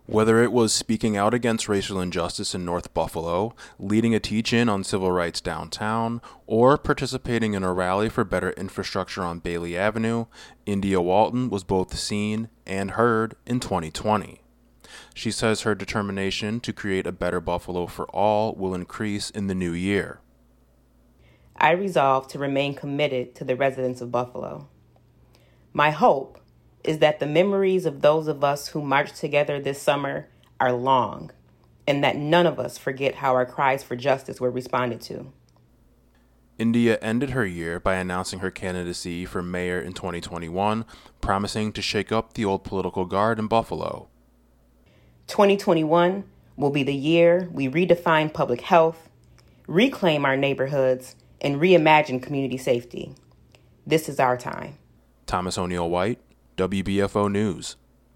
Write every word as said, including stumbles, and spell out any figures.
Whether it was speaking out against racial injustice in North Buffalo, leading a teach-in on civil rights downtown, or participating in a rally for better infrastructure on Bailey Avenue, India Walton was both seen and heard in twenty twenty. She says her determination to create a better Buffalo for all will increase in the new year. I resolve to remain committed to the residents of Buffalo. My hope is that the memories of those of us who marched together this summer are long, and that none of us forget how our cries for justice were responded to. India ended her year by announcing her candidacy for mayor in twenty twenty-one, promising to shake up the old political guard in Buffalo. twenty twenty-one will be the year we redefine public health, reclaim our neighborhoods, and reimagine community safety. This is our time. Thomas O'Neill White, W B F O News.